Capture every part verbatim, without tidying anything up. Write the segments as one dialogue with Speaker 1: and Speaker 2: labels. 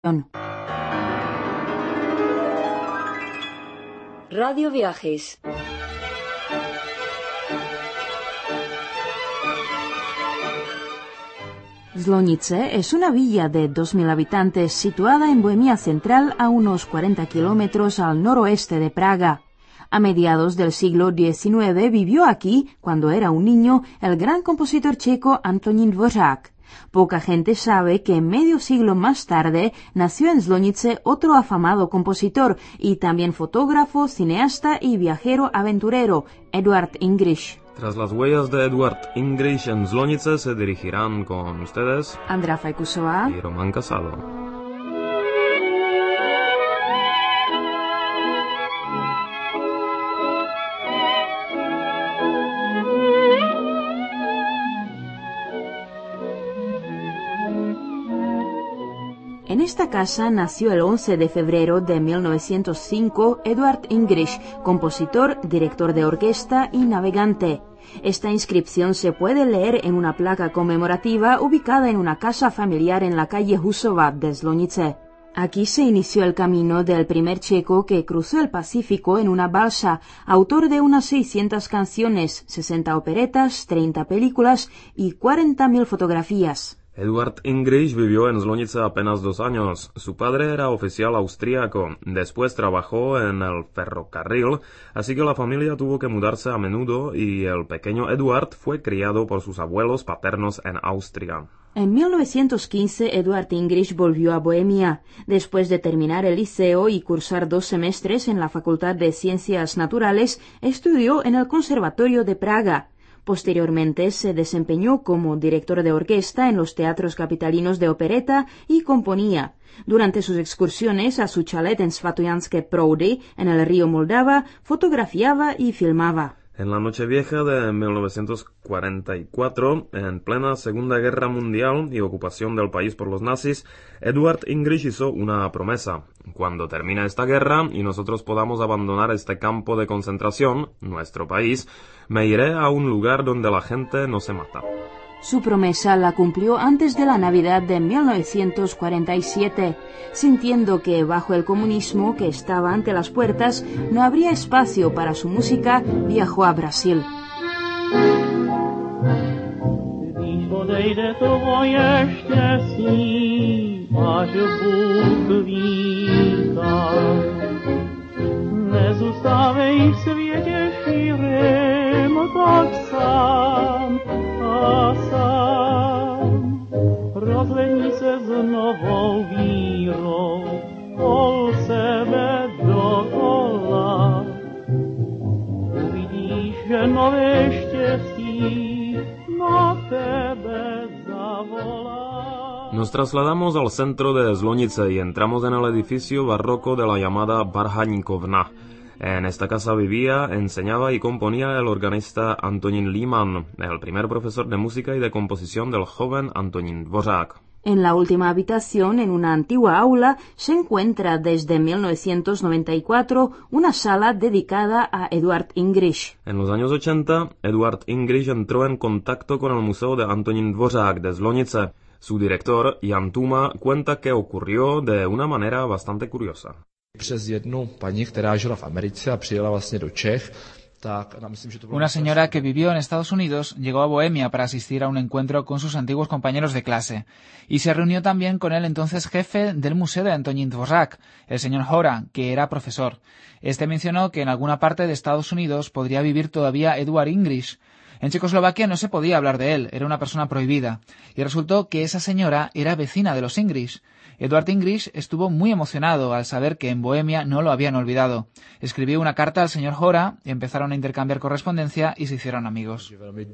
Speaker 1: Radio Viajes.
Speaker 2: Zlonice es una villa de dos mil habitantes situada en Bohemia Central a unos cuarenta kilómetros al noroeste de Praga. A mediados del siglo diecinueve vivió aquí, cuando era un niño, el gran compositor checo Antonín Dvořák. Poca gente sabe que medio siglo más tarde nació en Zlonice otro afamado compositor y también fotógrafo, cineasta y viajero aventurero, Eduard Ingriš.
Speaker 3: Tras las huellas de Eduard Ingriš en Zlonice se dirigirán con ustedes
Speaker 2: Andrea Fajkusová
Speaker 3: y Román Casado.
Speaker 2: En esta casa nació el once de febrero de mil novecientos cinco Eduard Ingriš, compositor, director de orquesta y navegante. Esta inscripción se puede leer en una placa conmemorativa ubicada en una casa familiar en la calle Husova de Zlonice. Aquí se inició el camino del primer checo que cruzó el Pacífico en una balsa, autor de unas seiscientas canciones, sesenta operetas, treinta películas y cuarenta mil fotografías.
Speaker 3: Eduard Ingriš vivió en Zlonice apenas dos años. Su padre era oficial austríaco, después trabajó en el ferrocarril, así que la familia tuvo que mudarse a menudo y el pequeño Eduard fue criado por sus abuelos paternos en Austria.
Speaker 2: En mil novecientos quince, Eduard Ingriš volvió a Bohemia. Después de terminar el liceo y cursar dos semestres en la Facultad de Ciencias Naturales, estudió en el Conservatorio de Praga. Posteriormente se desempeñó como director de orquesta en los teatros capitalinos de opereta y componía. Durante sus excursiones a su chalet en Svatojanské Proudy, en el río Moldava, fotografiaba y filmaba.
Speaker 3: En la Nochevieja de mil novecientos cuarenta y cuatro, en plena Segunda Guerra Mundial y ocupación del país por los nazis, Eduard Ingriš hizo una promesa. Cuando termine esta guerra y nosotros podamos abandonar este campo de concentración, nuestro país, me iré a un lugar donde la gente no se mata.
Speaker 2: Su promesa la cumplió antes de la Navidad de mil novecientos cuarenta y siete. Sintiendo que bajo el comunismo que estaba ante las puertas no habría espacio para su música, viajó a Brasil.
Speaker 4: Rozlení se s novou vírou, pol sebe dokola. Uvidíš, že nové štěstí na tebe zavolá.
Speaker 3: Nos trasladamos al centro de Zlonice y entramos en el edificio barroco de la llamada Varhaníkovna. En esta casa vivía, enseñaba y componía el organista Antonín Líman, el primer profesor de música y de composición del joven Antonín Dvořák.
Speaker 2: En la última habitación, en una antigua aula, se encuentra desde mil novecientos noventa y cuatro una sala dedicada a Eduard Ingriš.
Speaker 3: En los años ochenta, Eduard Ingriš entró en contacto con el Museo de Antonín Dvořák de Zlonice. Su director, Jan Tuma, cuenta que ocurrió de una manera bastante curiosa.
Speaker 5: Přes jednu paní, která žila v Americe a přijela vlastně do Čech. Tak, no, myslím, že to bylo
Speaker 6: Una señora que vivió en Estados Unidos llegó a Bohemia para asistir a un encuentro con sus antiguos compañeros de clase y se reunió también con el entonces jefe del Museo de Antonín Dvořák, el señor Hora, que era profesor. Este mencionó que en alguna parte de Estados Unidos podría vivir todavía Eduard Ingriš. En Checoslovaquia no se podía hablar de él, era una persona prohibida, y resultó que esa señora era vecina de los Ingriš. Eduard Ingriš estuvo muy emocionado al saber que en Bohemia no lo habían olvidado. Escribió una carta al señor Hora, empezaron a intercambiar correspondencia y se hicieron amigos.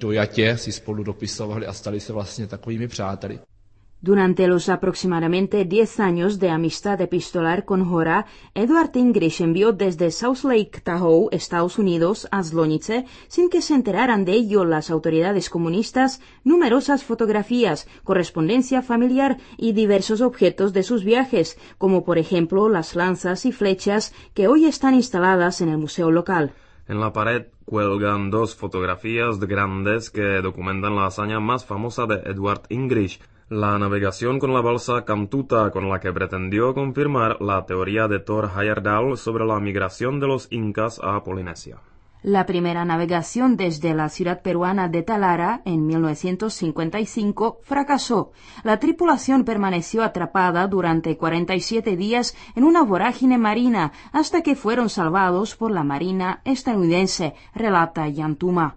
Speaker 2: Durante los aproximadamente diez años de amistad epistolar con Hora, Eduard Ingriš envió desde South Lake Tahoe, Estados Unidos, a Zlonice, sin que se enteraran de ello las autoridades comunistas, numerosas fotografías, correspondencia familiar y diversos objetos de sus viajes, como por ejemplo las lanzas y flechas que hoy están instaladas en el museo local.
Speaker 3: En la pared cuelgan dos fotografías grandes que documentan la hazaña más famosa de Eduard Ingriš, La navegación con la balsa Cantuta, con la que pretendió confirmar la teoría de Thor Heyerdahl sobre la migración de los incas a Polinesia.
Speaker 2: La primera navegación desde la ciudad peruana de Talara en mil novecientos cincuenta y cinco fracasó. La tripulación permaneció atrapada durante cuarenta y siete días en una vorágine marina hasta que fueron salvados por la marina estadounidense, relata Jan Tuma.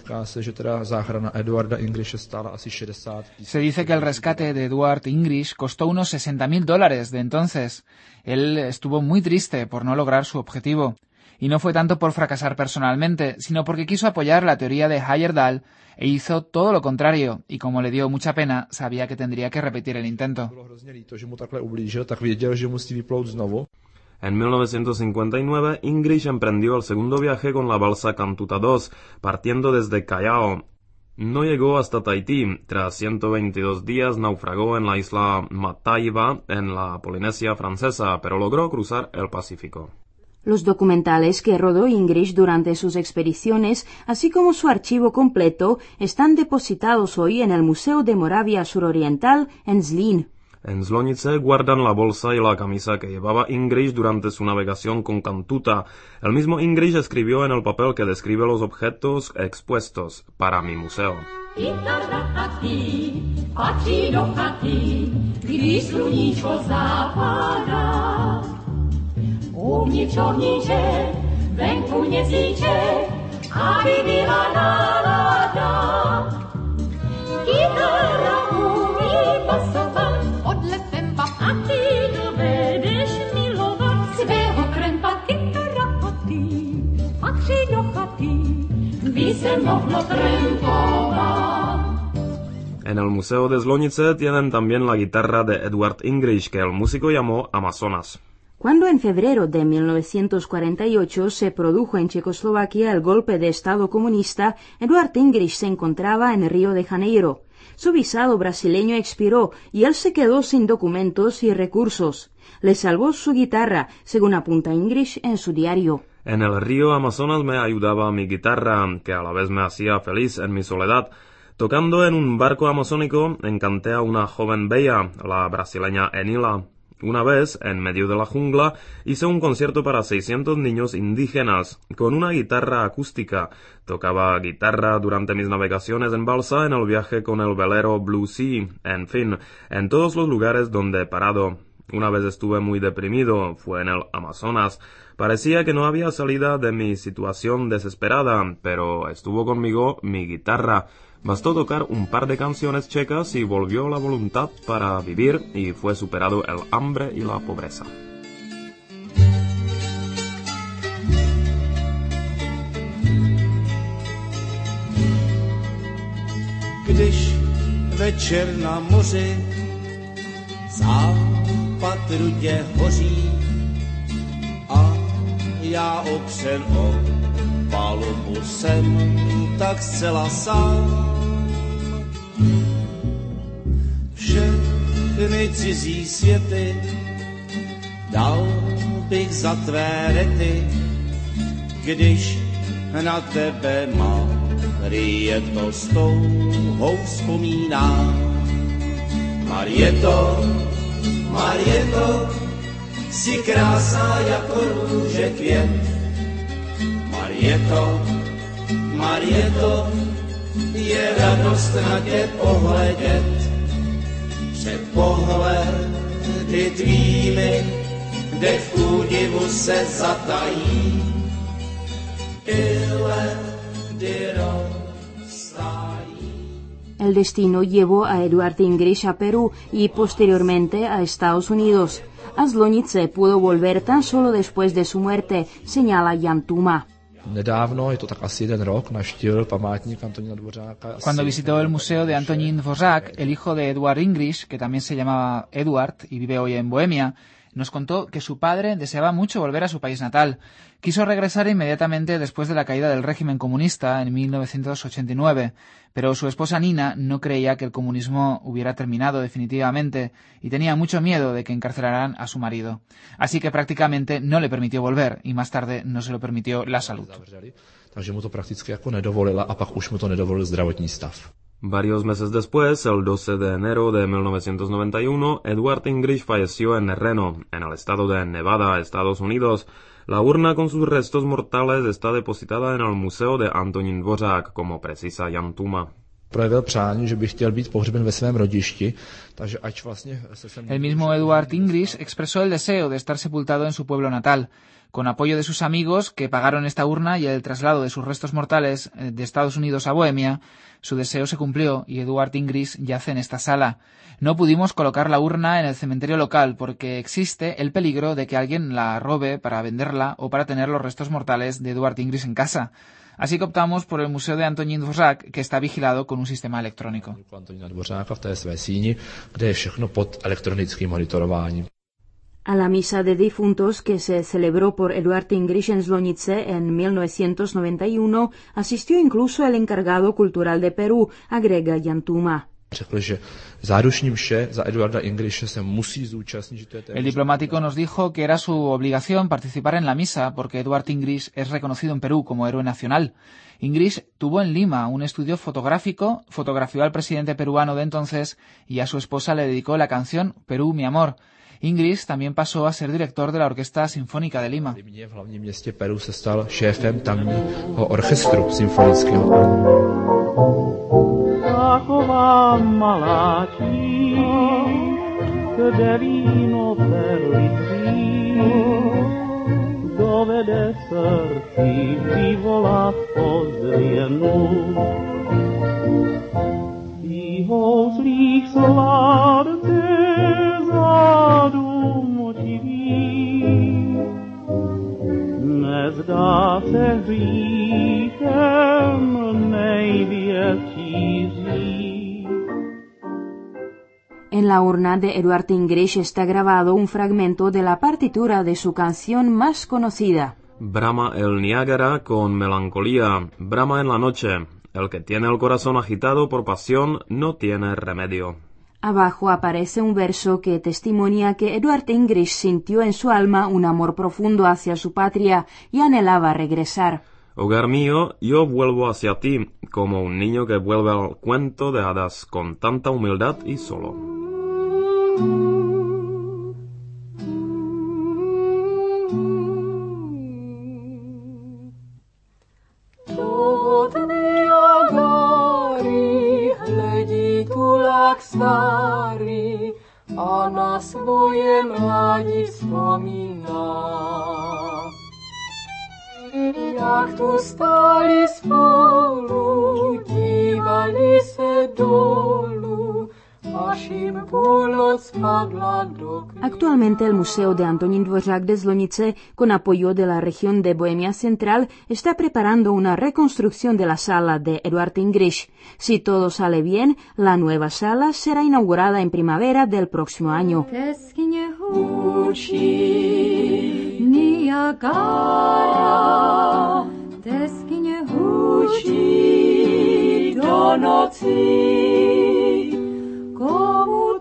Speaker 6: Se dice que el rescate de Edward English costó unos sesenta mil dólares de entonces. Él estuvo muy triste por no lograr su objetivo. Y no fue tanto por fracasar personalmente, sino porque quiso apoyar la teoría de Heyerdahl e hizo todo lo contrario, y como le dio mucha pena, sabía que tendría que repetir el intento.
Speaker 3: En mil novecientos cincuenta y nueve, English emprendió el segundo viaje con la balsa Cantuta dos, partiendo desde Callao. No llegó hasta Tahití. Tras ciento veintidós días naufragó en la isla Mataiva, en la Polinesia francesa, pero logró cruzar el Pacífico.
Speaker 2: Los documentales que rodó English durante sus expediciones, así como su archivo completo, están depositados hoy en el Museo de Moravia Suroriental en Zlín.
Speaker 3: En Zlonice guardan la bolsa y la camisa que llevaba English durante su navegación con Cantuta. El mismo English escribió en el papel que describe los objetos expuestos para mi museo.
Speaker 7: Uvnitř ovnitře, venku měsíče, aby byla nálada. Kytara umí pasovat, odletem bav a ty dovedeš milovat svého krempa. Kytara a ty, patří do chaty, by se mohlo krempovat.
Speaker 3: En el Museo de Zlonice tienen también la guitarra de Edward English, que el músico llamó Amazonas.
Speaker 2: Cuando en febrero de mil novecientos cuarenta y ocho se produjo en Checoslovaquia el golpe de Estado comunista, Edward English se encontraba en Río de Janeiro. Su visado brasileño expiró y él se quedó sin documentos y recursos. Le salvó su guitarra, según apunta English en su diario.
Speaker 3: En el río Amazonas me ayudaba mi guitarra, que a la vez me hacía feliz en mi soledad. Tocando en un barco amazónico, encanté a una joven bella, la brasileña Enila. Una vez, en medio de la jungla, hice un concierto para seiscientos niños indígenas, con una guitarra acústica. Tocaba guitarra durante mis navegaciones en balsa, en el viaje con el velero Blue Sea, en fin, en todos los lugares donde he parado. Una vez estuve muy deprimido, fue en el Amazonas. Parecía que no había salida de mi situación desesperada, pero estuvo conmigo mi guitarra. Bastó tocar un par de canciones checas y volvió la voluntad para vivir y fue superado el hambre y la pobreza.
Speaker 8: Když večer na moři západ rudě hoří a já opřen o palubu jsem tak zcela sám. Všechny cizí světy dal bych za tvé rety, když na tebe Marie to s touhou vzpomínám. Marieto, Marieto, jsi krásná jako růže květ. Marieto, Marieto, je radost na tě pohledět. Před pohledy tvými, kde v údivu se zatají, ile
Speaker 2: El destino llevó a Edward English a Perú y posteriormente a Estados Unidos. A Zlonice pudo volver tan solo después de su muerte, señala Jan Tuma.
Speaker 6: Cuando visitó el museo de Antonín Dvořák, el hijo de Edward English, que también se llamaba Edward y vive hoy en Bohemia, nos contó que su padre deseaba mucho volver a su país natal. Quiso regresar inmediatamente después de la caída del régimen comunista en mil novecientos ochenta y nueve, pero su esposa Nina no creía que el comunismo hubiera terminado definitivamente y tenía mucho miedo de que encarcelaran a su marido. Así que prácticamente no le permitió volver y más tarde no se lo permitió la salud.
Speaker 5: Takže mu to prakticky jako nedovolila a pak už mu to nedovolil zdravotní stav.
Speaker 3: Varios meses después, el doce de enero de mil novecientos noventa y uno, Eduard English falleció en Reno, en el estado de Nevada, Estados Unidos. La urna con sus restos mortales está depositada en el Museo de Antonín Dvořák, como precisa Jan Tuma.
Speaker 5: Projevil přání, že by chtěl být pohřben ve svém rodišti, takže ať vlastně se sem...
Speaker 6: El mismo Eduard English expresó el deseo de estar sepultado en su pueblo natal. Con apoyo de sus amigos, que pagaron esta urna y el traslado de sus restos mortales de Estados Unidos a Bohemia, su deseo se cumplió y Eduard English yace en esta sala. No pudimos colocar la urna en el cementerio local porque existe el peligro de que alguien la robe para venderla o para tener los restos mortales de Eduard English en casa. Así que optamos por el Museo de Antonín Dvořák, que está vigilado con un sistema electrónico.
Speaker 2: A la misa de difuntos que se celebró por Eduard English en Zlonice en mil novecientos noventa y uno asistió incluso el encargado cultural de Perú, agrega Jan Tuma.
Speaker 6: El diplomático nos dijo que era su obligación participar en la misa porque Eduard English es reconocido en Perú como héroe nacional. English tuvo en Lima un estudio fotográfico, fotografió al presidente peruano de entonces y a su esposa le dedicó la canción Perú, mi amor. English también pasó a ser director de la Orquesta Sinfónica de Lima.
Speaker 5: V hlavním městě Peru se stal šéfem tamního orchestru symfonického.
Speaker 4: Taková malá kde víno perlicí, dovede srdci vyvolat ozvěnu. Jeho zlých sladce zadumčivý, nezdá se hříchem největší zlý.
Speaker 2: En la urna de Eduard English está grabado un fragmento de la partitura de su canción más conocida.
Speaker 3: Brama el Niágara con melancolía, brama en la noche. El que tiene el corazón agitado por pasión no tiene remedio.
Speaker 2: Abajo aparece un verso que testimonia que Eduard English sintió en su alma un amor profundo hacia su patria y anhelaba regresar.
Speaker 3: Hogar mío, yo vuelvo hacia ti, como un niño que vuelve al cuento de hadas, con tanta humildad y solo.
Speaker 7: Starý a na svoje mládí vzpomíná. Jak tu stáli spolu, dívali se dolů, až jim půlnoc spadla do květ.
Speaker 2: Actualmente el Museo de Antonín Dvořák de Zlonice, con apoyo de la región de Bohemia Central, está preparando una reconstrucción de la sala de Eduard English. Si todo sale bien, la nueva sala será inaugurada en primavera del próximo año.
Speaker 7: Niagara, teskyně hučí do noci, komu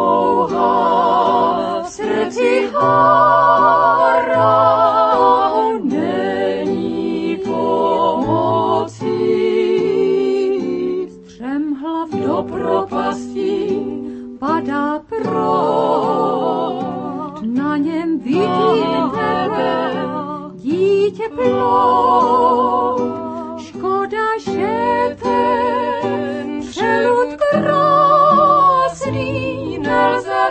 Speaker 7: touha v srdci hárá, není pomoci. Střemhlav do propasti padá prot, na něm vidím tebe, dítě plod. Škoda, že ten přelud krásný nelze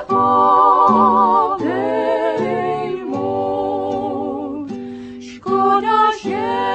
Speaker 7: odejmout. Škoda, že